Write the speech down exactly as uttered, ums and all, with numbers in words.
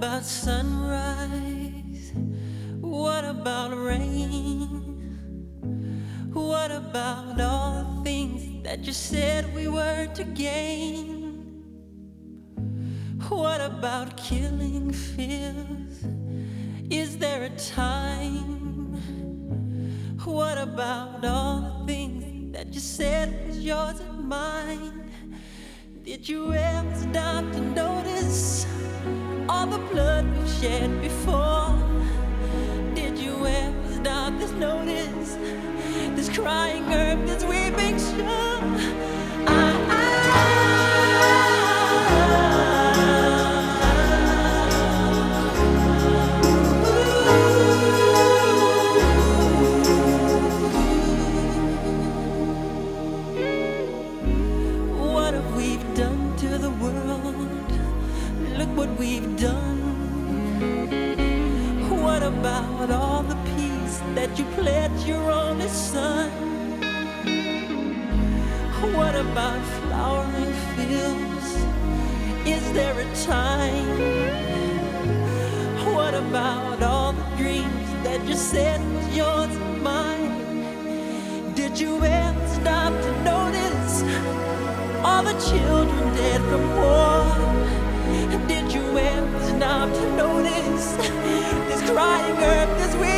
about sunrise? What about rain? What about all the things that you said we were to gain? What about killing fears? Is there a time? What about all the things that you said was yours and mine? Did you ever stop to notice all the blood we've shed before? Did you ever stop to notice this crying earth, this weeping shore? I, I, what have we done to the world? Look what we've done. What about all the peace that you pledged your only son? What about flowering fields? Is there a time? What about all the dreams that you said was yours and mine? Did you ever stop to notice all the children dead from war? Did you ever stop to notice this crying earth, this weird